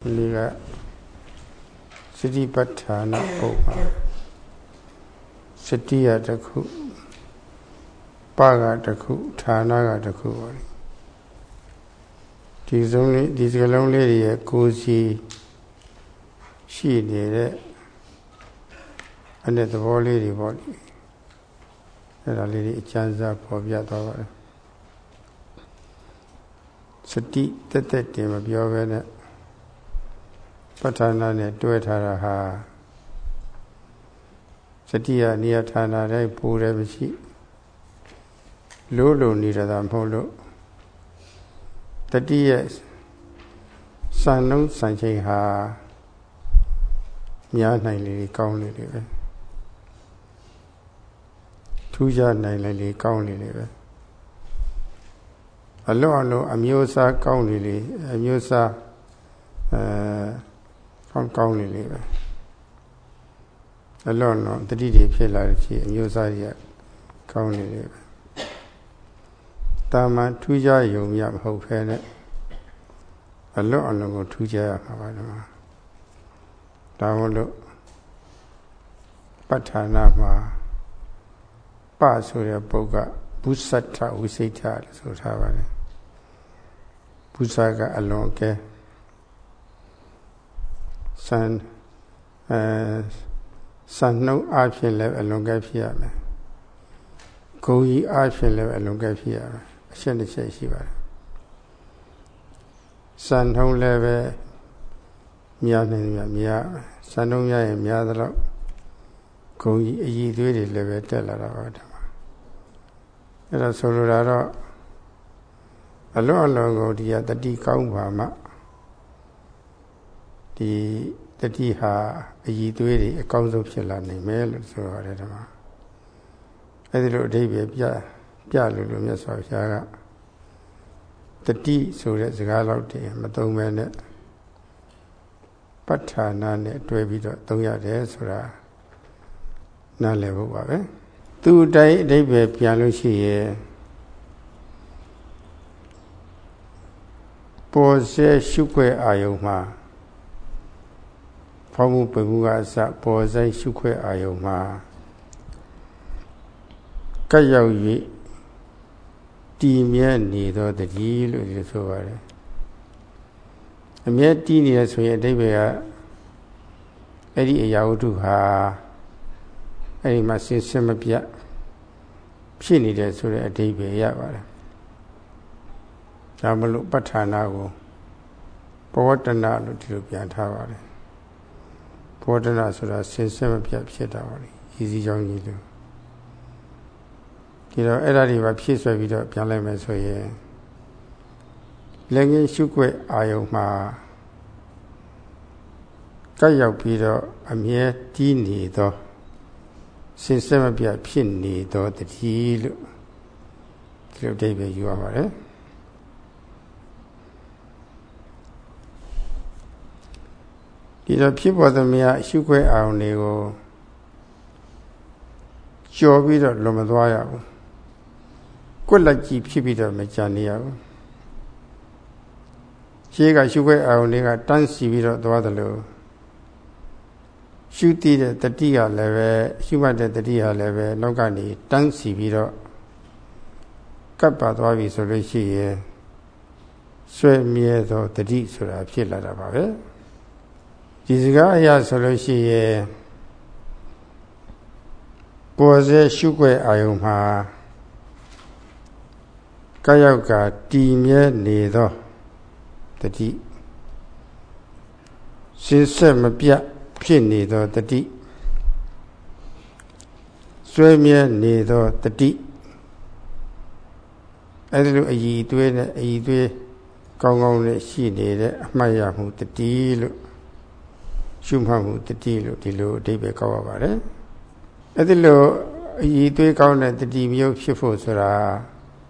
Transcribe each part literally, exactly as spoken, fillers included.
Liga City Patana Opa City at the Ku Paga the Ku Tanaga the Ku. This only this young lady a cozy she did it and at the ball lady body. And a lady chance up for Yatava. City that that team of your Patana ne do it ha Satia near Tana, they pulled every sheep. Lulu neither than Polo. Thirty years. San no Sanjay ha Mia Nili County live. Two yard Nili County live. Allo Amusa County, Amusa from County live. Alone, no, the D D Pilarity, Amusa County live. Tama two yard young yam hope and alone go two yard. Download Patana Pasuria Boga Busata, we say tar, so Tavane Busaga alone, ke San San no option level along Gafiame. Go ye option level along Gafiame. I shouldn't say she was. San home level Mia Mia San no Mia Mia go ye do it level tell her about them. And a solo alone long go the tea count Bama. The the tea ha a ye do it a council of Chilani mail so Redama. I did David Pia Pialulu Miasaga. The tea so that's a gallow tea, Mato man. Patana Dwebito Toya de Sura Nalevo Babe. Two day David Pialushi Pose Shukwe Ayoma. Pamu Pemuga sa Pose Shukwe Ayoma. Kayawi Timia Nido the deal with the Sovare. A mere teen years we had David Eddie Yaudu ha Eddie Massin Semapia Pini de Sura David Yavara. Jamalu Patanago Powatana Lutupian Tavare. Powatana Sura Semapia Pietavare. Easy young you do. You know, every of peace of video, Pialamas, so ye. Lengy Shukwe Ayoma Kayo Peter, a mere teeny though. Since some of your pinny though the heel. Till David, you are, eh? You know, people the mere Shukwe Aonego Jovido Lomadoya. Good like Pipita Mechania. She got sugar only got dancing with the other. Shoot it the deer level, she wanted the deer level, Logani, dancing with Kappa Wavi so she swim me though the deep so I feel like about it. This guy has so she was a sugar ayoma. Kayoga Timia Nido the tea. Since some pia pinido the tea. Swimia nido the tea. I look a ye doing a ye do gong on she needed Maya who the deal. Shumhamu the deal, the low David Kawabare. At the low ye do count at the demio Shifosura.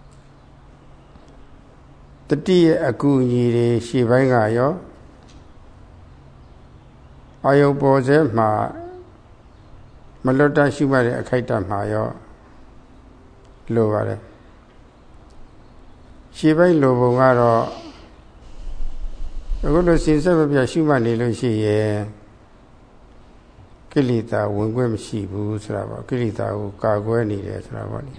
The tea a goony she vangayo. Ayo Bose ma Malota Shumari a kaita mayo lower. She vai lobo အခုလိုစဉ်ဆက်မပြရှုမှတ်နေလို့ရှိရင်ကိလေသာဝင်ခွင့်မရှိဘူးဆိုတာပေါ့ကိလေသာကိုကာကွယ်နေတယ်ဆိုတာပေါ့လေ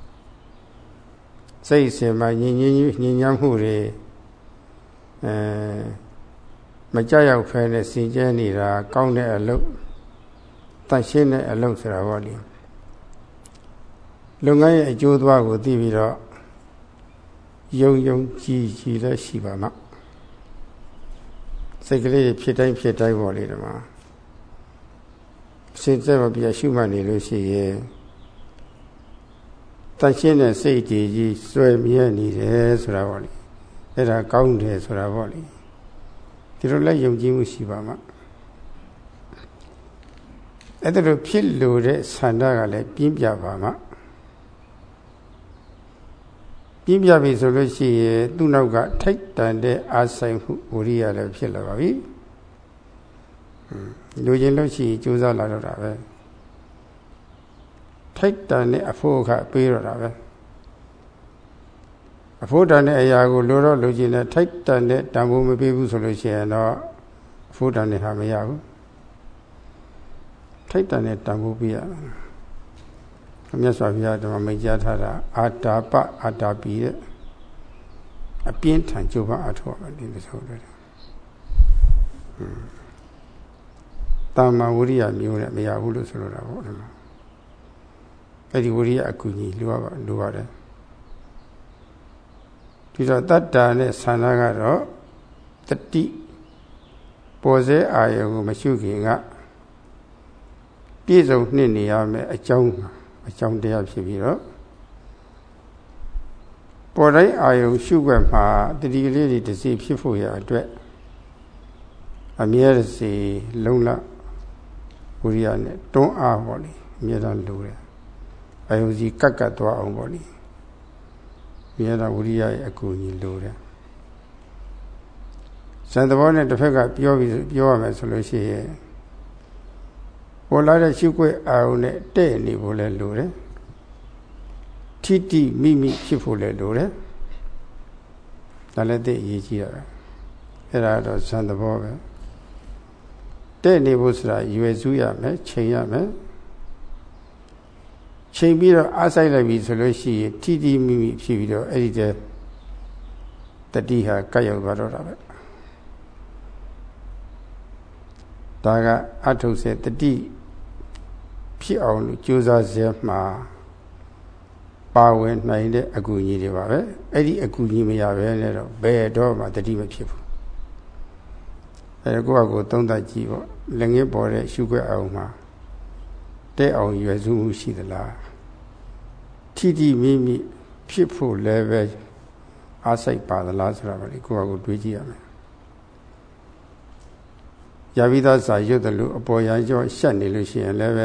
စိတ်စဉ်မှာညင်ညင်ညင်ညမ်းမှုတွေအဲမကြောက်ရောက်ဖဲနဲ့စင်ကြဲနေတာကောင်းတဲ့အလုပ်တန့်ရှင်းတဲ့အလုပ်ဆိုတာပေါ့လေလုပ်ငန်းရဲ့အကျိုးသွားကိုသိပြီးတော့ယုံယုံကြည်ကြည်လည်းရှိပါမှာစိတ်ကလေးဖြစ်တိုင်းဖြစ်တိုင်းပေါ့လေဒီမှာစဉ်ဆက်မပြရှုမှတ်နေလို့ရှိရင်တန့်ရှင်းတဲ့စိတ်တည်ကြီးစွဲမြဲနေတယ်ဆိုတာပေါ့လေအဲ့ဒါကောင်းတယ်ဆိုတာပေါ့လေဒီလိုလည်းယုံကြည်မှုရှိပါမှာအဲ့ဒါလိုဖြစ်လို့တဲ့ဆန္ဒကလည်းပြင်းပြပါမှာပြင်းပြပြီဆိုလို့ရှိရင်သူ့နောက်ကထိုက်တန်တဲ့အာဆိုင်မှုဝိရိယလည်းဖြစ်လာပါပြီလူချင်းလို့ရှိရင်ကြိုးစားလာတော့တာပဲထိုက်တန်တဲ့အဖို့အခပေးတော့တာပဲအဖို့တန်တဲ့အရာကိုလိုတော့လူချင်းနဲ့ထိုက်တန်တဲ့တန်ဖိုးမပေးဘူးဆိုလို့ရှိရင်တော့အဖို့တန်တဲ့ဟာမရဘူးထိုက်တန်တဲ့တန်ဖိုးပေးရမြတ်စွာဘုရားဓမ္မမိတ်ကြားထားတာအာတာပအာတာပိတဲ့အပြင်းထန်ကြိုးပမ်းအထောက်အဒီလိုဆိုတယ်တာမဝိရိယမျိုးနဲ့မရဘူးလို့ဆိုလိုတာပေါ့အဲ့ဒီဝိရိယအကူကြီးလိုရပါလိုပါတယ်ဒီတော့တတ္တာနဲ့ဆန္ဒကတော့တတိပေါ်စေအာယုံကိုမရှုခင်ကပြည့်စုံနှစ်နေရမယ်အကြောင်းအကြောင်းတရားဖြစ်ပြီးတော့ပေါ်တိုင်းအာယုံရှုွက်မှာတတိကလေးတွေတစ်စီဖြစ်ဖို့ရအတွက်အမြဲတစေလုံးလဝိရိယနဲ့တွန်းအားပေါ့လေအမြဲတမ်းလိုတယ်အာယုံစီကတ်ကတ်သွားအောင်ပေါ့လေအမြဲတမ်းဝိရိယရဲ့အကူအညီလိုတယ်ဇန်သဘောနဲ့တစ်ဖက်ကပြောပြီးပြောရမယ်ဆိုလို့ရှိရင်ပေါ်လာတဲ့ရှုွက်အာယုံနဲ့တဲ့နေဖို့လည်းလိုတယ်ထိတိမိမိဖြစ်ဖို့လည်းလိုတယ်ဒါလည်းသိအရေးကြီးတာပဲအဲ့ဒါတော့ဇန်သဘောပဲတဲ့နေဖို့ဆိုတာရွယ်စုရမယ်ချိန်ရမယ်ချိန်ပြီးတော့အားဆိုင်လိုက်ပြီဆိုလို့ရှိရင်ထိတိမိမိဖြစ်ပြီးတော့အဲ့ဒီတည်းတတိဟာကပ်ရောက်သွားတော့တာပဲဒါကအထုစေတတိဖြစ်အောင်လို့ကြိုးစားစေမှာပါဝင်နိုင်တဲ့အကူအညီတွေပါပဲအဲ့ဒီအကူအညီမရဘဲနဲ့တော့ဘယ်တော့မှတတိမဖြစ်ဘူးအဲကိုယ့်အကိုသုံးသပ်ကြည့်ပေါ့လက်ငင်းပေါ်တဲ့ရှုခွက်အောင်မှာတဲ့အောင်ရွယ်စုမှုရှိသလားထိတိမိမိဖြစ်ဖို့လည်းပဲအားစိတ်ပါသလားဆိုတာပဲကိုယ့်အကိုတွေးကြည့်ရမယ်ရပြီးသားစာရွတ်တယ်လို့အပေါ်ရန်ကြောရှက်နေလို့ရှိရင်လည်းပဲ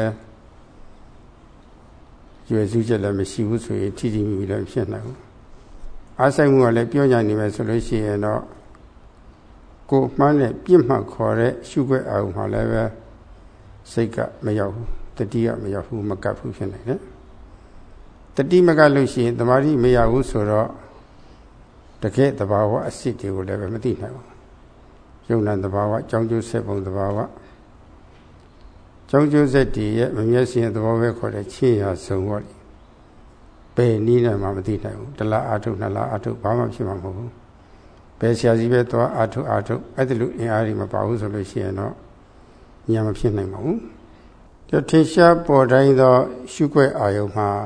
ရွယ်စုချက်လည်းမရှိဘူးဆိုရင်ထိထိမိမိလည်းဖြစ်နိုင်ဘူးအားဆိုင်မှုကလည်းပြောညာနေမယ်ဆိုလို့ရှိရင်တော့ကိုမှန်းနဲ့ပြစ်မှတ်ခေါ်တဲ့ရှုခွက်အောင်မှာလည်းပဲစိတ်ကမရောက်ဘူးတတိကမရောက်ဘူးမကပ်ဘူးဖြစ်နေတယ်တတိမကပ်လို့ရှိရင်တမာတိမရဘူးဆိုတော့တကယ်တဘာဝအစစ်တွေကိုလည်းပဲမသိနိုင်ဘူးယုံနာတဘာဝကြောင်းကျိုးဆက်ပုံတဘာဝကြောင်းကျိုးဆက်တည်းရဲ့မမျက်စိရဲ့သဘောပဲခေါ်တဲ့ချင်းရာစုံပေါ့လေဘယ်နည်းနဲ့မှမသိနိုင်ဘူးတလားအာထုနှစ်လားအာထုဘာမှဖြစ်မှာမဟုတ်ဘူးဘယ်ဆရာကြီးပဲသွားအာထုအာထုအဲ့ဒါလိုအင်အားတွေမပါဘူးဆိုလို့ရှိရင်တော့ညာမဖြစ်နိုင်ပါဘူးဒီထင်ရှားပေါ်တိုင်းသောရှုွက်အာယုံမှာ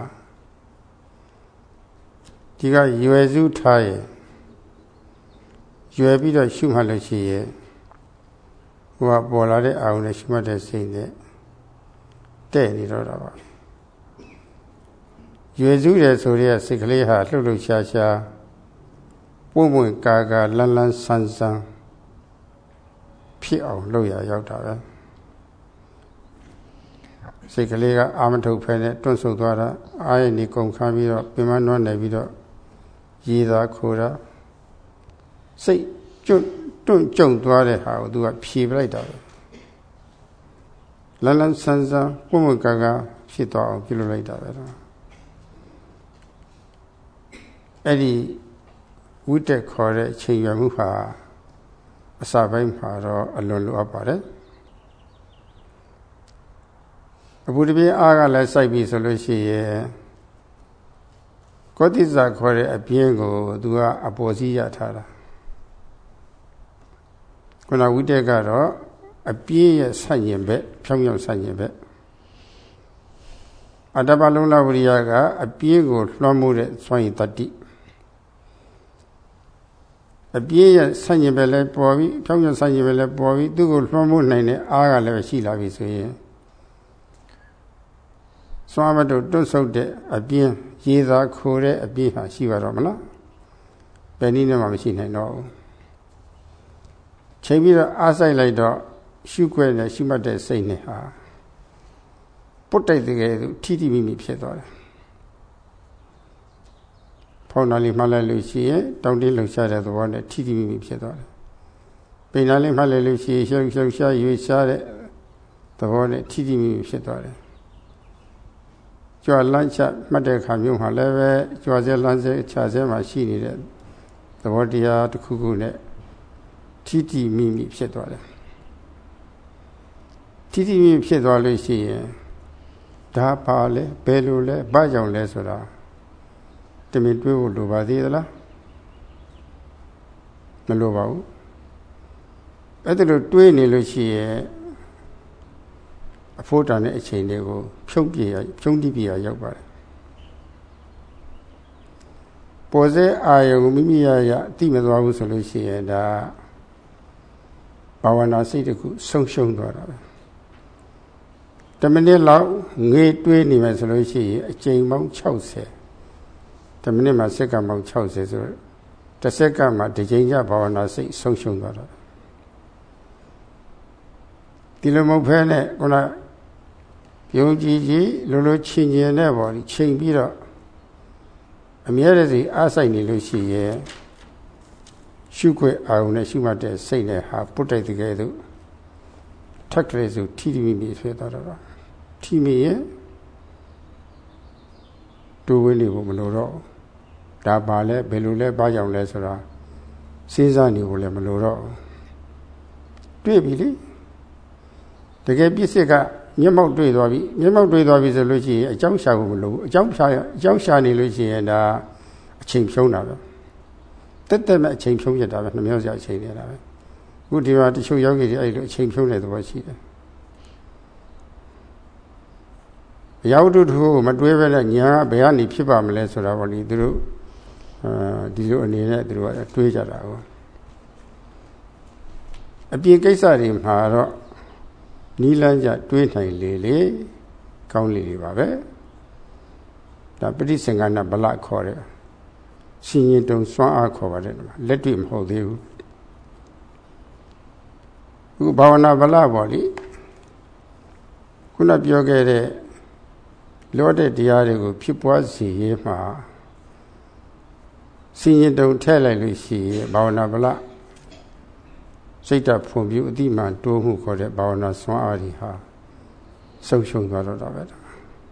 ဒီကရွယ်စုထားရဲ့ရွယ်ပြီးတော့ရှုမှတ်လို့ရှိရဲ့ဟိုကပေါ်လာတဲ့အာယုံနဲ့ရှုမှတ်တဲ့စိတ်နဲ့တဲ့နေတော့တာပါရွယ်စုတယ်ဆိုတဲ့စိတ်ကလေးဟာလှုပ်လှုပ်ရှားရှားပွင့်ပွင့်ကာကာလန်းလန်းဆန်းဆန်းဖြစ်အောင်လုပ်ရရောက်တာပဲစိတ်ကလေးကအာမထုတ်ဖဲနဲ့တွန့်ဆုတ်သွားတာအားရနေကုန်ခါပြီးတော့ပင်မနွမ်းနေပြီးတော့ရည်သာခိုးတာစိတ်ကျွတ်တွန့်ကြုံသွားတဲ့ဟာကိုသူကဖြေပလိုက်တာပဲလန်းလန်းဆန်းဆန်းပွင့်ပွင့်ကာကာဖြစ်သွားအောင်ပြုလုပ်လိုက်တာပဲတော့အဲ့ဒီဝိတက်ခေါ်တဲ့အချိန်ရွယ်မှုဟာအစပိုင်းမှာတော့အလွန်လိုအပ်ပါတယ်အပူတပြင်းအားကလည်းစိုက်ပြီဆိုလို့ရှိရင်ကောတိဇာခေါ်တဲ့အပြင်းကိုသူကအပေါ်စီးရထားတာခုနဝိတက်ကတော့အပြင်းရဲ့ဆန့်ကျင်ဘက်ဖြောင်းဖြောင်းဆန့်ကျင်ဘက်အတ္တပလုံးလဝရိယကအပြင်းကိုလွှမ်းမိုးတဲ့စွမ်းရည်တတ္တိအပြင်းရဲ့ဆန့်ကျင်ဘက်လည်းပေါ်ပြီးဖြောင်းဖြောင်းဆန့်ကျင်ဘက်လည်းပေါ်ပြီးသူ့ကိုလွှမ်းမိုးနိုင်တဲ့အားကလည်းရှိလာပြီဆိုရင်စွမ်းမတို့တွတ်ဆုပ်တဲ့အပြင်းရေသာခိုတဲ့အပြင်းဟာရှိပါတော့မလားဘယ်နည်းနဲ့မှမရှိနိုင်တော့ဘူးချိန်ပြီးတော့အားဆိုင်လိုက်တော့ရှုခွဲနဲ့ရှုမှတ်တဲ့စိတ်နဲ့ဟာပုတ်တိုက်တကယ်သူထိထိမိမိဖြစ်သွားတယ်ဖောင်းနာလေးမှတ်လိုက်လို့ရှိရင်တောင်းတင်းလှုပ်ရှားတဲ့သဘောနဲ့ထိထိမိမိဖြစ်သွားတယ်ပိန်နာလေးမှတ်လိုက်လို့ရှိရင်လှုပ်လှုပ်ရှားရွေ့ရှားတဲ့သဘောနဲ့ထိထိမိမိဖြစ်သွားတယ်ကြွလန်းချမှတ်တဲ့အခါမျိုးမှာလည်းပဲကြွစဲလန်းစဲခြာစဲမှာရှိနေတဲ့သဘောတရားတစ်ခုခုနဲ့ထိထိမိမိဖြစ်သွားတယ်ထိထိမိမိဖြစ်သွားလို့ရှိရင်ဒါပါလဲဘယ်လိုလဲဘာကြောင့်လဲဆိုတာတမင်တွေးဖို့လိုပါသေးသလားမလိုပါဘူးအဲ့ဒါလိုတွေးနေလို့ရှိရင်အဖို့တန်တဲ့အချိန်တွေကိုဖြုံးပြေဖြုံးတိပြေရောက်ပါတယ်ပေါ်စေအာယုံမိမိရရအတိမသွားဘူးဆိုလို့ရှိရင်ဒါဘာဝနာစိတ်တစ်ခုဆုံးရှုံးသွားတာပဲတမိနစ်လောက်ငေးတွေးနေမယ်ဆိုလို့ရှိရင်အချိန်ပေါင်း၆၀တမိနစ်မှာစက္ကန့်ပေါင်း၆၀ဆိုတော့တစ်စက္ကန့်မှာတစ်ချိန်ကျဘာဝနာစိတ်ဆုံးရှုံးသွားတာဒီလိုမဟုတ်ဘဲနဲ့ခုနယုံကြည်ကြည်လိုလိုချင်းချင်းနဲ့ပေါ့ဒီချိန်ပြီးတော့အမြဲတည်းစီအားဆိုင်နေလို့ရှိရဲ့ရှုခွင့်အာရုံနဲ့ရှုမှတ်တဲ့စိတ်နဲ့ဟာပုတ်တိုက်တကယ်လို့ထက်ကလေးစုထိထိမိမိဖြစ်သွားတော့ထိမိရဲ့တူဝင်းနေဖို့မလိုတော့ဒါပါလဲဘယ်လိုလဲဘာကြောင့်လဲဆိုတာစဉ်းစားနေဖို့လည်းမလိုတော့တွေ့ပြီလေတကယ်ပြစ်စစ်ကမျက်မှောက်တွေ့သွားပြီမျက်မှောက်တွေ့သွားပြီဆိုလို့ရှိရင်အကြောင်းရှာဖို့မလိုဘူးအကြောင်းရှာအကြောင်းရှာနေလို့ရှိရင်ဒါအချိန်ဖြုံးတာပဲတက်တက်မဲ့အချိန်ဖြုံးရတာပဲနှမျောစရာအချိန်နေတာပဲအခုဒီမှာတချို့ယောဂီတွေအဲ့လိုအချိန်ဖြုံးတဲ့သဘောရှိတယ်အရာဝတ္ထုတစ်ခုကိုမတွေးပဲနဲ့ညာဘယ်ကနေဖြစ်ပါမလဲဆိုတာပေါ့လေသူတို့အဲဒီလိုအနေနဲ့သူတို့ကတွေးကြတာကိုအပြင်ကိစ္စတွေမှာတော့နီးလန်းကြတွေးနိုင်လေလေကောင်းလေလေပါပဲဒါပဋိသင်္ခါရဗလခေါ်တဲ့ရှင်ရင်တုံစွမ်းအားခေါ်ပါတယ်လက်တွေ့မဟုတ်သေးဘူးခုဘာဝနာဗလပေါ့လေခုနပြောခဲ့တဲ့လောတဲ့တရားတွေကိုဖြစ်ပွားစေရေးမှာရှင်ရင်တုံထည့်လိုက်လို့ရှိရင်ဘာဝနာဗလစိတ်ဓာတ်ဖွံ့ဖြိုးအတိမှန်တိုးမှုခေါ်တဲ့ဘာဝနာစွမ်းအားတွေဟာဆုံးရှုံးသွားတော့တာပဲဟွန်း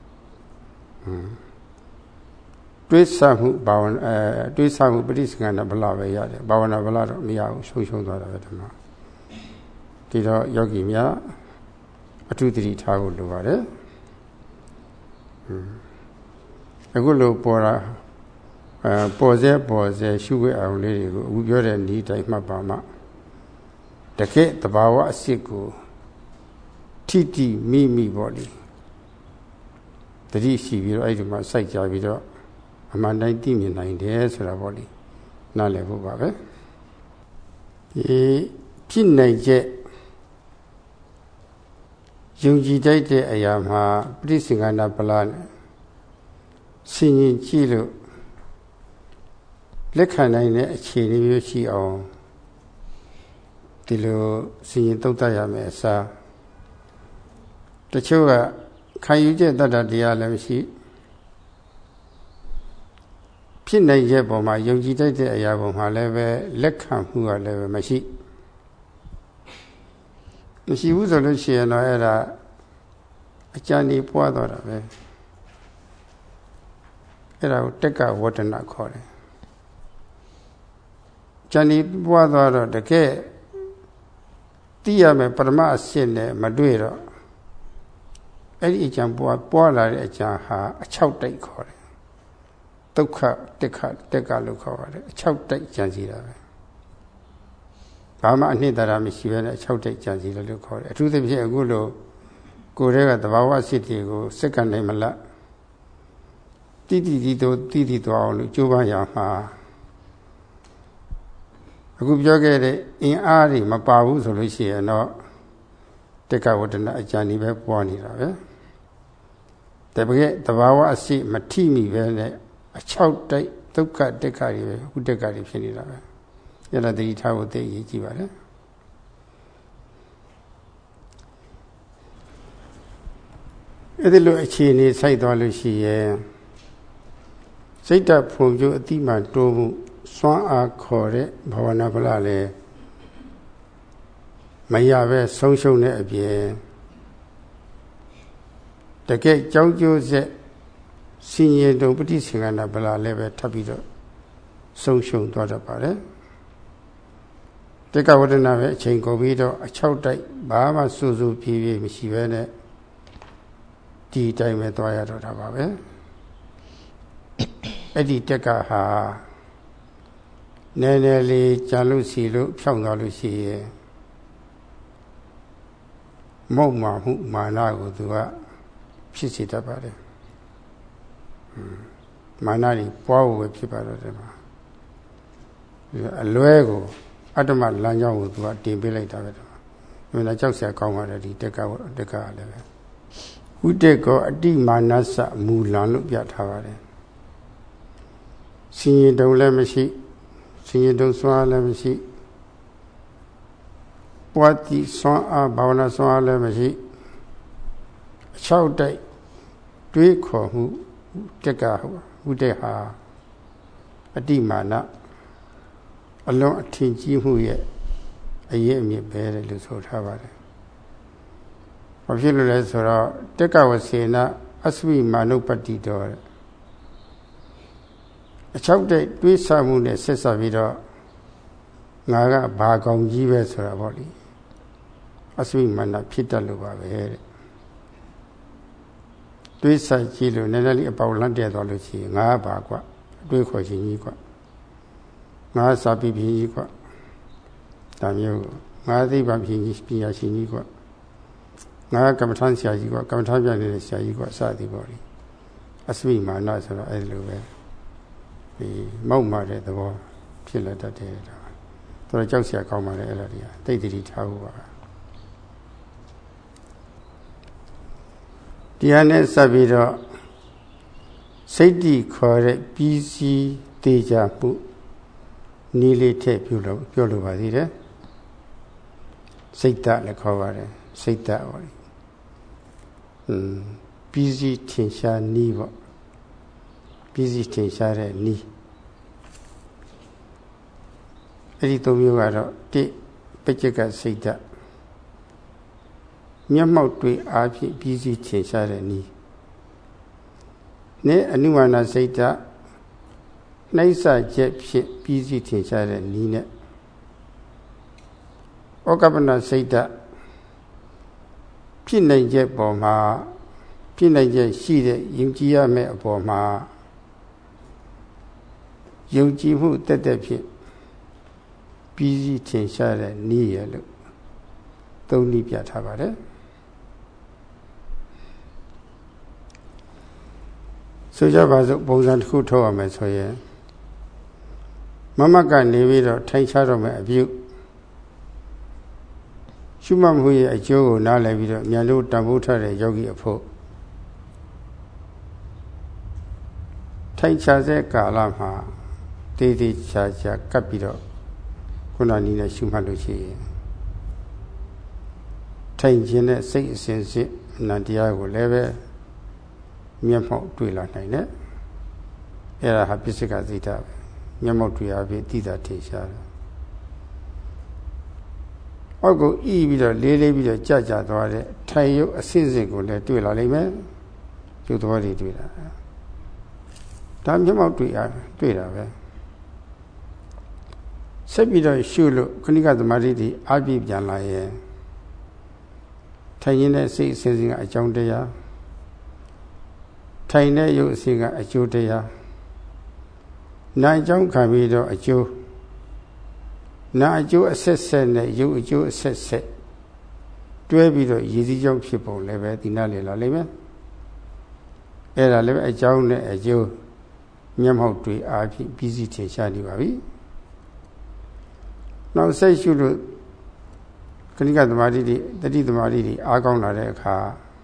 တွေးဆမှုဘာဝနာအဲတွေးဆမှုပဋိသင်္ခါရဗလပဲရတယ်ဘာဝနာဗလတော့မရဘူးဆုံးရှုံးသွားတာပဲဒီမှာဒီတော့ယောဂီများအထူးသတိထားဖို့လိုပါတယ်ဟွန်းအခုလိုပေါ်တာအဲပေါ်စေပေါ်စေရှုခွင့်အောင်လေးတွေကိုအခုပြောတဲ့ဤတိုင်းမှတ်ပါမှတကယ်တဘာဝအစစ်ကိုထိတိမိမိပေါ့လေတတိရှိပြီးတော့အဲ့ဒီမှာစိုက်ကြပြီးတော့အမှန်တိုင်းသိမြင်နိုင်တယ်ဆိုတာပေါ့လေနားလည်ဖို့ပါပဲဒီဖြစ်နိုင်ချက်ယုံကြည်တတ်တဲ့အရာမှာပဋိသင်္ခါရဗလာနဲ့ဆင်ញင်ကြည့်လို့လက်ခံနိုင်တဲ့အခြေအနေမျိုးရှိအောင်ဒီလိုစီရင်သုံးသပ်ရမယ်အစားတချို့ကခံယူချက်တတ်တာတရားလည်းမရှိဖြစ်နိုင်ရဲ့ပုံမှာယုံကြည်တတ်တဲ့အရာပုံမှာလည်းပဲလက်ခံမှုကလည်းပဲမရှိမရှိဘူးဆိုလို့ရှိရင်တော့အဲ့ဒါအကျဉ်းကြီးပွားသွားတာပဲအဲ့ဒါကိုတက်ကဝတ္တနာခေါ်တယ်ကျန်ဒီပွားသွားတော့တကယ်သိရမယ်ပရမအစစ်နဲ့မတွေ့တော့အဲ့ဒီအကျံပွားပွားလာတဲ့အကျံဟာအချောက်တိုက်ခေါ်တယ်ဒုက္ခတက်ခတက်ကလို့ခေါ်ပါတယ်အချောက်တိုက်ကြံစီတာပဲဘာမှအနှစ်သာရမရှိဘဲနဲ့အချောက်တိုက်ကြံစီတယ်လို့ခေါ်တယ်အထူးသဖြင့်အခုလိုကိုယ်ရဲ့သဘာဝစစ်တွေကိုစက္ကန့်နိုင်မလားတိတိတိတို့တိတိသွားအောင်လို့ကြိုးပမ်းရမှာအခုပြောခဲ့တဲ့အင်အားတွေမပါဘူးဆိုလို့ရှိရင်တော့တက္ကဝတ္တနာအကျဉ်းကြီးပဲပွားနေတာပဲတကယ်သဘာဝအစစ်မထိမိပဲနဲ့အချောက်တိုက်ဒုက္ခတက္ခတွေပဲဥတက္ခတွေဖြစ်နေတာပဲအဲ့ဒါတတိထားဖို့သိအရေးကြီးပါတယ်အဲ့ဒီလိုအခြေအနေစိုက်သွားလို့ရှိရင်စိတ်ဓာတ်ဖွံ့ဖြိုးအတိမှန်တိုးမှုစွမ်းအားခေါ်တဲ့ဘာဝနာဗလာလေမရပဲဆုံးရှုံးတဲ့အပြင်တကယ်ကြောင်းကျိုးဆက်စင်ရတုံပဋိသင်္ခဏဗလာလည်းပဲထပ်ပြီးတော့ဆုံးရှုံးသွားတတ်ပါတယ်တက္ကဝတ္တနာပဲအချိန်ကုန်ပြီးတော့အချောက်တိုက်ဘာမှစူးစူးပြေးပြေးမရှိပဲနဲ့ဒီတိုင်းပဲသွားရတော့တာပါပဲအဲ့ဒီတက္ကဟာနည်းနည်းလေးကြာလို့စီလို့ဖြောင်းသွားလို့ရှိရင်မုံမာမှုမာနကိုသူကဖြစ်စေတတ်ပါတယ်မာနကြီးပွားဖို့ပဲဖြစ်ပါတော့တယ်မှာအလွဲကိုအတ္တမလမ်းကြောင်းကိုသူကတင်ပေးလိုက်တာပဲဒီမှာမင်းလည်းကြောက်စရာကောင်းပါတယ်ဒီတက္ကတက္ကလည်းပဲဝိတက်ကောအတိမာနစမူလံလို့ပြထားပါတယ်စင်ရတုံလည်းမရှိစင်ရတုံစွမ်းလည်းမရှိပွားတိစွမ်းအားဘာဝနာစွမ်းအားလည်းမရှိအချောက်တိုက်တွေးခေါ်မှုတက္ကဝိတက်ဟာအတိမာနအလွန်အထင်ကြီးမှုရဲ့အရေးအမြစ်ပဲလို့ဆိုထားပါတယ်။ဘာဖြစ်လို့လဲဆိုတော့တက္ကဝစေနအစဝိမာနုပတ္တိတော်အချောက်တဲ့တွေးဆမှုနဲ့ဆက်ဆက်ပြီးတော့ငါကဘာကောင်ကြီးပဲဆိုတာပေါ့လေအစဝိမာနဖြစ်တတ်လို့ပါပဲတဲ့တွေးဆကြည့်လို့နည်းနည်းလေးအပေါက်လန့်တဲ့သွားလို့ရှိရင်ငါကဘာကွအတွေးခေါ်ခြင်းကြီးကွငါစာပေဖြစ်ကြီးကွဒါမျိုးငါသိပ္ပံဖြစ်ကြီးပညာရှင်ကြီးကွငါကမ္မထမ်းဆရာကြီးကွကမ္မထမ်းပြနေတဲ့ဆရာကြီးကွစသည်ပေါ့လေအစဝိမာနဆိုတော့အဲ့လိုပဲဒီမောက်မာတဲ့သဘောဖြစ်လာတတ်တယ်ဒါတော့ကြောက်ဆရာကောင်းပါလေအဲ့ဒါတွေကတိတ်တိထားဖို့ပါတရားနဲ့ဆက်ပြီးတော့စိတ်တိခေါ်တဲ့ပြီးစီးသေးကြမှုနီးလေးထည့်ပြုလို့ပြောလိုပါသေးတယ်စိတ်တလည်းခေါ်ပါတယ်စိတ်တပါလေอืมပြီးစီးထင်ရှားနီးပေါ့ပြီးစီးထင်ရှားတဲ့နီးအဲ့ဒီသုံးမျိုးကတော့တိပဋိက္ခစိတ်တမျက်မှောက်တွေ့အားဖြင့်ပြီးစီးထင်ရှားတဲ့နီးနဲ့အနုမာနစိတ်တနှိမ့်စချက်ဖြစ်ပြီးစီးထင်ရှားတဲ့နီးနဲ့ဩကပ္ပနစိတ်တဖြစ်နိုင်ချက်ပေါ်မှာဖြစ်နိုင်ချက်ရှိတဲ့ယုံကြည်ရမယ့်အပေါ်မှာယုံကြည်မှုတက်တက်ဖြစ်ပြီးစီးထင်ရှားတဲ့နီးရလို့သုံးနည်းပြထားပါတယ်ဆိုကြပါစို့ပုံစံတစ်ခုထုတ်ရမယ်ဆိုရင်မမကနေပြီးတော့ထိုင်ချတော့မယ်အပြုရှုမှတ်မှုရဲ့အကျိုးကိုနားလည်ပြီးတော့မြန်လို့တန်ဖိုးထားတဲ့ယောဂီအဖို့ထိုင်ချတဲ့ကာလမှာတည်တည်ချာချာကပ်ပြီးတော့ခုနနီးနဲ့ရှုမှတ်လို့ရှိရင်ထိုင်ခြင်းနဲ့စိတ်အစဉ်စစ်အနန္တရားကိုလည်းပဲမျက်မှောက်တွေ့လာနိုင်တယ်အဲ့ဒါဟာပစ္စကစိတ်ဓာတ်ပဲမျက်မှောက်တွေ့အဖြစ်သိတာထင်ရှားတယ်အောက်ကိုဤပြီးတော့လေးလေးပြီးတော့ကြကြသွားတဲ့ထိုင်ရုပ်အစစ်စစ်ကိုလည်းတွေ့လာလိမ့်မယ်ကျုပ်တော်တွေတွေ့တာဒါမျက်မှောက်တွေ့အတွေ့တာပဲဆက်ပြီးတော့ရှုလို့ခဏိကသမာဓိတွေအပြည့်ပြန်လာရင်ထိုင်ခြင်းနဲ့စိတ်အစဉ်စဉ်ကအကြောင်းတရားထိုင်တဲ့ရုပ်အစဉ်ကအကျိုးတရားနာအကြောင်းခံပြီးတော့အကျိုးနာအကျိုးအဆက်ဆက်နဲ့ရုပ်အကျိုးအဆက်ဆက်တွဲပြီးတော့ရည်စည်းကြောင်းဖြစ်ပုံလည်းပဲဒီနာလေလာလိမ့်မယ်အဲ့ဒါလည်းပဲအကြောင်းနဲ့အကျိုးမျက်မှောက်တွေ့အားဖြင့်ပြီးစီးထင်ရှားနေပါပြီနောက်စိတ်ရှုလို့ခဏိကသမာဓိတွေတတိသမာဓိတွေအားကောင်းလာတဲ့အခါ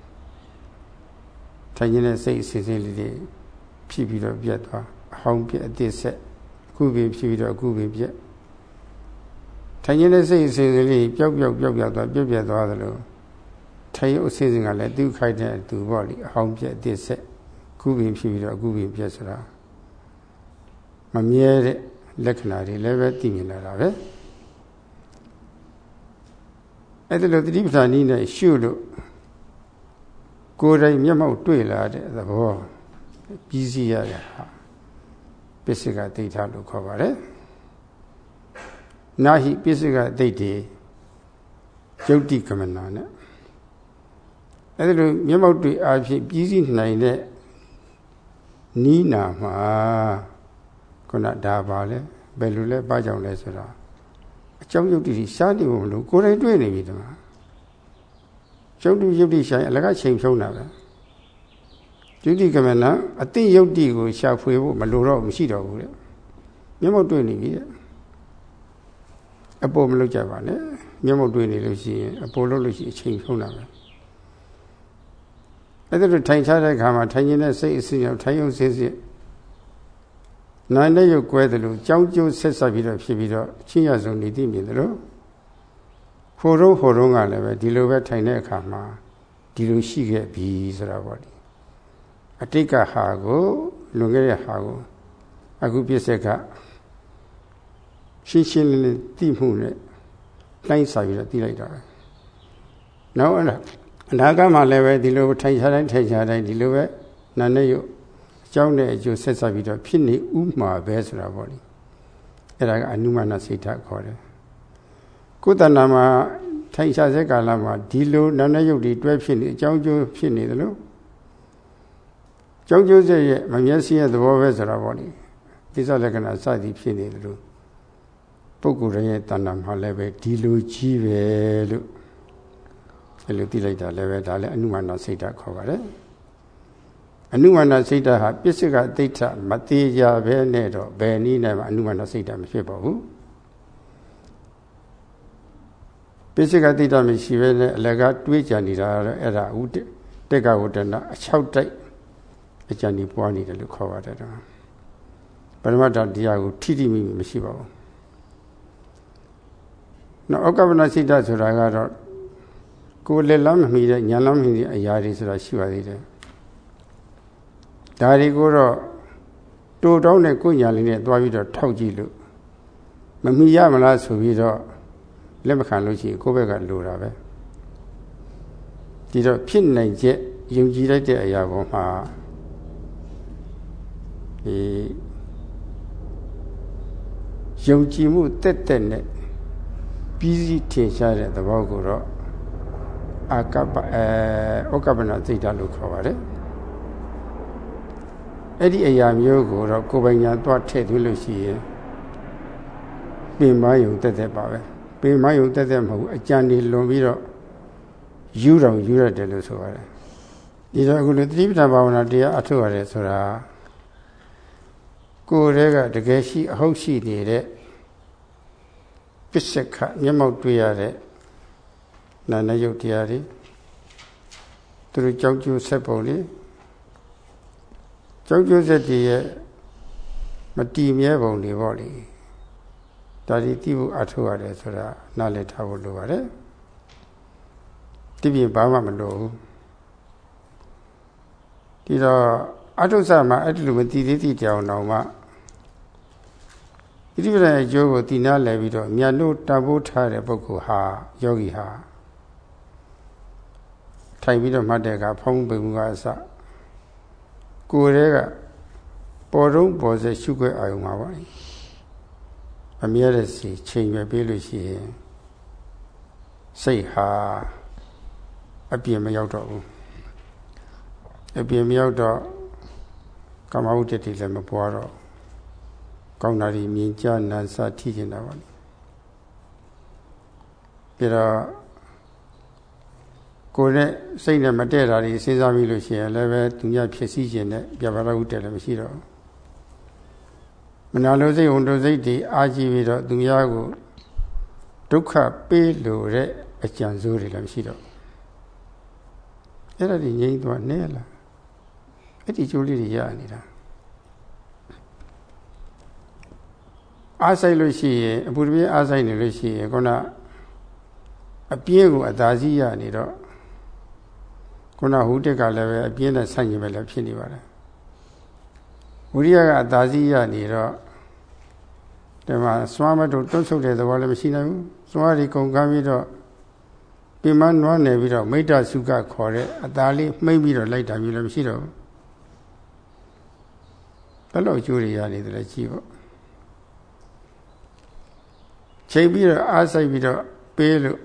ထိုင်ခြင်းနဲ့စိတ်အစဉ်စဉ်လေးတွေဖြစ်ပြီးတော့ပြတ်သွားအဟောင်းပြတ်အသစ်ဆက်အခုပင်ဖြစ်ပြီးတော့အခုပင်ပြတ်ထိုင်ခြင်းနဲ့စိတ်အစဉ်စဉ်လေးပျောက်ပျောက်ပျောက်ပျောက်သွားပြတ်ပြတ်သွားသလိုထိုင်ရုပ်အစဉ်စဉ်ကလည်းသူ့ခိုက်တဲ့သူပေါ့လေအဟောင်းပြတ်အသစ်ဆက်အခုပင်ဖြစ်ပြီးတော့အခုပင်ပြတ်ဆိုတာမမြဲတဲ့လက္ခဏာတွေလည်းပဲသိမြင်လာတာပဲအဲ့ဒါလိုသတိပဋ္ဌာန်နည်းနဲ့ရှုလို့ကိုယ်တိုင်မျက်မှောက်တွေ့လာတဲ့သဘောပြီးစီးရတဲ့ဟာပစ္စကဒိဋ္ဌလို့ခေါ်ပါတယ်နာဟိပစ္စကဒိဋ္ဌိယုတ်တိကမနာနဲ့အဲ့ဒါလိုမျက်မှောက်တွေ့အားဖြင့်ပြီးစီးနိုင်တဲ့နီးနာမှာခုနဒါပါလဲဘယ်လိုလဲပါကြောင်လဲဆိုတာအကြောင်းယုတ်တိရှားနေဖို့မလို့ကိုယ်တိုင်တွေ့နေပြီတမယုတ်တိယုတ်တိရှားရင်အလကချိန်ဖြုံးတာပဲယုတ်တိကမနာအတိယုတ်တိကိုရှာဖွေဖို့မလိုတော့မရှိတော့ဘူးတဲ့မျက်မှောက်တွေ့နေပြီတဲ့အပေါ်မလုပ်ကြပါနဲ့မျက်မှောက်တွေ့နေလို့ရှိရင်အပေါ်လုပ်လို့ရှိရင်အချိန်ဖြုံးတာပဲအဲ့ဒါလိုထိုင်ချတဲ့အခါမှာထိုင်နေတဲ့စိတ်အစဉ်ရောက်ထိုင်ရုံစစ်စစ်နာနဲ့ရုပ်ကွဲတယ်လို့ကြောင်းကျိုးဆက်ဆက်ပြီးတော့ဖြစ်ပြီးတော့ချင်းရဆုံးနေသိမြင်တယ်လို့ဟိုတော့ဟိုတော့ကလည်းပဲဒီလိုပဲထိုင်တဲ့အခါမှာဒီလိုရှိခဲ့ပြီဆိုတာပေါ့ဒီအတိတ်ကဟာကိုလွန်ခဲ့တဲ့ဟာကိုအခုပြစ္ဆကရှင်းရှင်းလင်းလင်းသိမှုနဲ့တိုင်းစာပြီးတော့သိလိုက်တာပဲနောက်အနာဂတ်မှာလည်းပဲဒီလိုထိုင်ချတိုင်းထိုင်ချတိုင်းဒီလိုပဲနာနဲ့ရုပ်အကြောင်းနဲ့အကျိုးဆက်ဆက်ပြီးတော့ဖြစ်နေဥမှာပဲဆိုတာပေါ့လေအဲ့ဒါကအနုမနာစိတ်ဓာတ်ခေါ်တယ်ကိုယ်တဏ္ဍာမှာထိုင်ချတဲ့ကာလမှာဒီလိုနာနဲ့ရုပ်တွေတွဲဖြစ်နေအကြောင်းကျိုးဖြစ်နေတယ်လို့အကြောင်းကျိုးဆက်ရဲ့မမျက်စိရဲ့သဘောပဲဆိုတာပေါ့လေကိစ္စလက္ခဏာစသည်ဖြစ်နေတယ်လို့ပုဂ္ဂိုလ်ရဲ့တဏ္ဍာမှာလည်းပဲဒီလိုကြီးပဲလို့အဲ့လိုသိလိုက်တာလည်းပဲဒါလည်းအနုမနာစိတ်ဓာတ်ခေါ်ပါတယ်အနုမနာစိတ်ဓာတ်ဟာပစ္စကဒိဋ္ဌမသေးကြပဲနဲ့တော့ဘယ်နည်းနဲ့မှအနုမနာစိတ်ဓာတ်မဖြစ်ပါဘူးပစ္စကဒိဋ္ဌမရှိပဲနဲ့အလကတွေးကြနေတာတော့အဲ့ဒါဥတက်ကဝတ္တနာအချောက်တိုက်အကြံဒီပွားနေတယ်လို့ခေါ်ပါတယ်တော့ပရမတ္ထတရားကိုထိထိမိမိမရှိပါဘူးနောက်ဩကပ္ပနာစိတ်ဓာတ်ဆိုတာကတော့ကိုယ်လက်လမ်းမမီတဲ့ညာလမ်းမမီတဲ့အရာတွေဆိုတာရှိပါသေးတယ်ဒါတွေကိုတော့တူတောင်းတဲ့ကိုယ်ညာလေးနဲ့သွားပြီးတော့ထောက်ကြည့်လို့မမီရမလားဆိုပြီးတော့လက်မခံလို့ရှိရင်ကိုယ့်ဘက်ကလိုတာပဲဒီတော့ဖြစ်နိုင်ချက်ယုံကြည်လိုက်တဲ့အရာပေါ်မှာဒီယုံကြည်မှုတက်တက်နဲ့ပြီးစီးထင်ရှားတဲ့သဘောကိုတော့အာကပ္ပအဲဩကပ္ပနာစိတ်ဓာတ်လို့ခေါ်ပါတယ်အဲ့ဒီအရာမျိုးကိုတော့ကိုယ်ပိုင်ညာသွားထည့်သွင်းလို့ရှိရင်ပင်မယုံတက်တက်ပါပဲပင်မယုံတက်တက်မဟုတ်ဘူးအကြံနေလွန်ပြီးတော့ယူတော်ယူရတယ်လို့ဆိုရတယ်ဒီတော့အခုလိုသတိပဋ္ဌာန်ဘာဝနာတရားအထုတ်ရတယ်ဆိုတာကိုယ်တည်းကတကယ်ရှိအဟုတ်ရှိနေတဲ့ပစ္စကမျက်မှောက်တွေ့ရတဲ့နာနဲ့ယုတ်တရားတွေသူတို့ကြောက်ကြိုးဆက်ပုံလေးကြောက်ကြိုးဆက်တည်းရဲ့မတည်မြဲပုံတွေပေါ့လေဒါဒီသိဖို့အထောက်ရတယ်ဆိုတာနားလည်ထားဖို့လိုပါတယ်ဒီပြင်ဘာမှမလိုဘူးဒီတော့အထုဆမှာအဲ့ဒီလိုမတည်သေးသေးတောင်တော့မှဣတိပ္ပယအကျိုးကိုတည်နာလဲပြီးတော့မြတ်လို့တန်ဖိုးထားတဲ့ပုဂ္ဂိုလ်ဟာယောဂီဟာထိုင်ပြီးတော့မှတ်တဲ့အခါဖုံးပေမှုကအစကိုယ်တည်းကပေါ်တော့ပေါ်စေရှုခွဲအာယုံမှာပါအမြဲတည်းစီချိန်ရွယ်ပေးလို့ရှိရင်စိတ်ဟာအအပြင်းမရောက်တော့ဘူးအပြင်းမရောက်တော့ကာမဝတ္တတိလည်းမပွားတော့ကောင်းတာတွေမြင်ကြနာစထိကျင်တာပါလေပြီးတော့ကိုယ်နဲ့စိတ်နဲ့မတည့်တာတွေစဉ်းစားပြီးလို့ရှိရင်လည်းပဲသူများဖြစ်စည်းခြင်းနဲ့ပြပါတော့ဥတည့်လည်းမရှိတော့မနာလိုစိတ်ဝန်တိုစိတ်တွေအားကြီးပြီးတော့သူများကိုဒုက္ခပေးလို့တဲ့အကြံစိုးတွေလည်းမရှိတော့အဲ့ဒါဒီငြိမ်းသွားနေလားအဲ့ဒီကျိုးလေးတွေရနေတာအားဆိုင်လို့ရှိရင်အပူတပြင်းအားဆိုင်နေလို့ရှိရင်ခုနအပြင်းကိုအသာစီးရနေတော့ခုနဟူတက်ကလည်းပဲအပြင်းနဲ့ဆန့်ကျင်ပဲလည်းဖြစ်နေပါတယ်ဝိရိယကအသာစီးရနေတော့ဒီမှာစွမ်းမတို့တွန့်ဆုတ်တဲ့သဘောလည်းမရှိနိုင်ဘူးစွမ်းရီကုန်ကမ်းပြီးတော့ပြမနွားနေပြီးတော့မိတ္တစုကခေါ်တဲ့အသာလေးမှိမ့်ပြီးတော့လိုက်တာမျိုးလည်းမရှိတော့ဘူးဘယ်လိုအကျိုးတွေရနေတယ်လဲကြည့်ပေါ့ချိန်ပြီးတော့အားဆိုင်ပြီးတော့ပေးလို့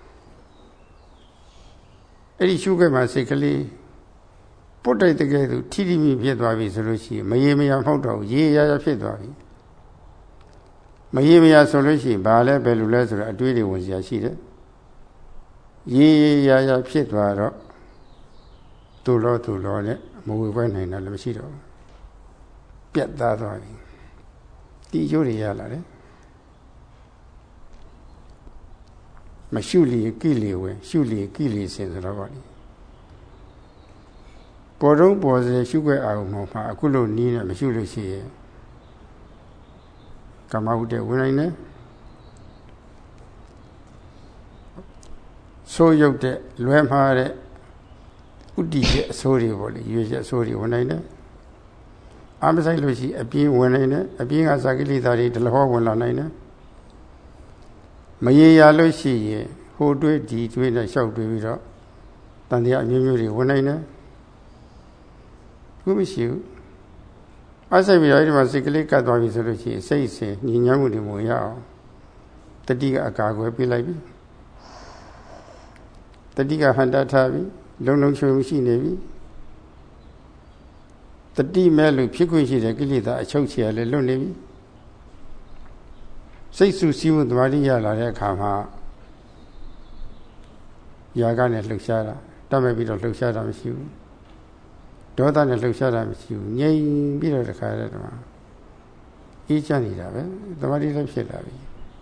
အဲ့ဒီရှုခဲ့မှစိတ်ကလေးပုတ်တိုက်တကယ်သူထိထိမိဖြစ်သွားပြီဆိုလို့ရှိရင်မရေမရမဟုတ်တော့ဘူးရေရရဖြစ်သွားပြီမရေမရဆိုလို့ရှိရင်ဘာလဲဘယ်လိုလဲဆိုတော့အတွေးတွေဝင်စရာရှိတယ်ရေရရဖြစ်သွားတော့သူ့လောသူ့လောနဲ့မဝေပွဲနိုင်တာလည်းမရှိတော့ဘူးပြတ်သားသွားပြီဒီကျိုးတွေရလာတယ်မရှုလီကိလေဝင်ရှုလီကိလေစင်ဆိုတော့ဗောလေပေါ်တော့ပေါ်စေရှုခွဲအောင်မှာအခုလိုနီးနေမရှုလို့ရှိရင်ကာမဝတ္တဝင်နိုင်တယ်ဆိုးရုပ်တဲ့လွဲမှားတဲ့ဥတ္တိရဲ့အဆိုးတွေဗောလေရွေချက်အဆိုးတွေဝင်နိုင်တယ်အာမဆိုင်လို့ရှိအပြင်းဝင်နိုင်တယ်အပြင်းကစာကိလေသာတွေဒလဟောဝင်လာနိုင်တယ်မရေရလို့ရှိရင်ဟိုတွေးဒီတွေးနဲ့လျှောက်တွေးပြီးတော့တန်တရားအမျိုးမျိုးတွေဝင်နိုင်တယ်ခုမရှိဘူးအဆိုင်ပြီးတော့ဒီမှာစိတ်ကလေးကတ်သွားပြီဆိုလို့ရှိရင်စိတ်အစဉ်ညဉ့်ညမ်းမှုတွေမဝင်ရအောင်တတိကအကာအကွယ်ပေးလိုက်ပြီတတိကဟန္တာထားပြီလုံလုံချုံရှိနေပြီတတိမဲ့လို့ဖြစ်ခွင့်ရှိတဲ့ကိလေသာအချုပ်ချယ်လည်းလွတ်နေပြီစိတ်ဆူဆီးမှုသမာဓိရလာတဲ့အခါမှာຢာကနဲ့လှုပ်ရှားတာတတ်မဲ့ပြီးတော့လှုပ်ရှားတာမရှိဘူးဒေါသနဲ့လှုပ်ရှားတာမရှိဘူးငြိမ်ပြီးတော့တခါတည်းတော့အေးချမ်းနေတာပဲသမာဓိလည်းဖြစ်လာပြီ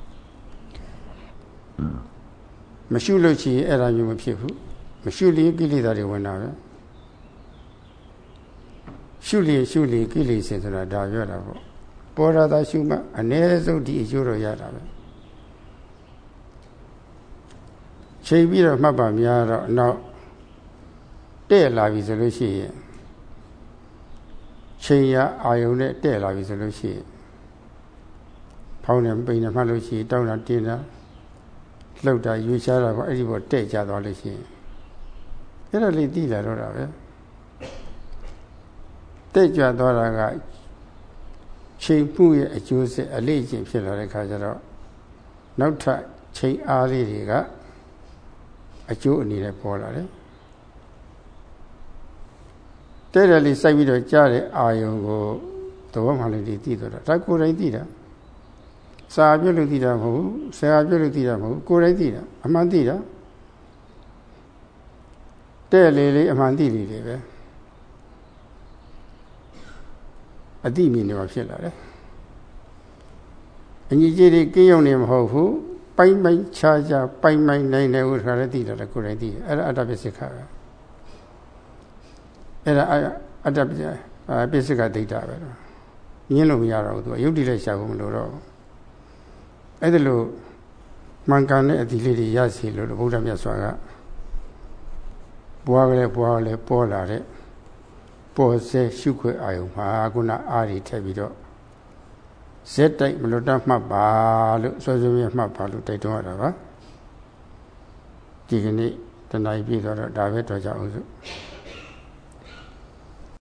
မရှုလို့ရှိရင်အဲ့ဒါမျိုးမဖြစ်ဘူးမရှုလျင်ကိလေသာတွေဝင်တာပဲရှုလျင်ရှုလျင်ကိလေသာဆိုတာဒါပြောတာပေါ့ပေါ်ရတာရှုမှအ ਨੇ ဆုံးဒီအကျိုးတော့ရတာပဲချိန်ပြီးတော့မှတ်ပါများတော့နောက်တဲ့လာပြီဆိုလို့ရှိရင်ချိန်ရအာယုံနဲ့တဲ့လာပြီဆိုလို့ရှိရင်ဖောင်းနေပိန်နေမှတ်လို့ရှိရင်တောင်းတာတင်းတာလှုပ်တာရွေးရှားတာပေါ့အဲ့ဒီပေါ်တဲ့ကြသွားလို့ရှိရင်အဲ့ဒါလေးသိလာတော့တာပဲတဲ့ကြသွားတာကချိန်မှုရဲ့အကျိုးဆက်အလေးအကျင့်ဖြစ်လာတဲ့ခါကျတော့နောက်ထပ်ချိန်အားလေးတွေကအကျိုးအနေနဲ့ပေါ်လာတယ်တဲ့တယ်လေးစိုက်ပြီးတော့ကြားတဲ့အာယုံကိုသဘောမှန်လေးသိတော့တာကိုယ်တိုင်သိတာစာပြုတ်လို့သိတာမဟုတ်ဘူးဆရာပြုတ်လို့သိတာမဟုတ်ဘူးကိုယ်တိုင်သိတာအမှန်သိတာတဲ့လေလေးအမှန်သိလေလေပဲအတိမြင်နေမှာဖြစ်လာတယ်အညီကြီးတွေကင်းရုံနေမဟုတ်ဘူးပိုင်ပိုင်ခြားခြားပိုင်ပိုင်နိုင်နေဦးခါလည်းသိတယ်ကိုယ်တိုင်သိတယ်အဲ့ဒါအတ္တပစ္စိခါပဲအဲ့ဒါအတ္တပစ္စိခဒိဋ္ဌပဲညင်းလို့မရတော့ဘူးသူကယုတ်တိလည်းရှာဖို့မလိုတော့အဲ့ဒါလို့မှန်ကန်တဲ့အတိလေးတွေရစီလို့ဘုရားမြတ်စွာကဘွားကလေးဘွားလေးပေါ်လာတဲ့ပေါ်စေရှုခွဲအာယုံမှာခုနအားတွေထည့်ပြီးတော့ဇက်တိုက်မလွတ်တတ်မှတ်ပါလို့ဆွေးဆွေးမြတ်မှတ်ပါလို့တိုက်တွန်းရတာပါဒီကနေ့တဏှာပြည့်တော့ဒါပဲတော့ကြအောင်စို့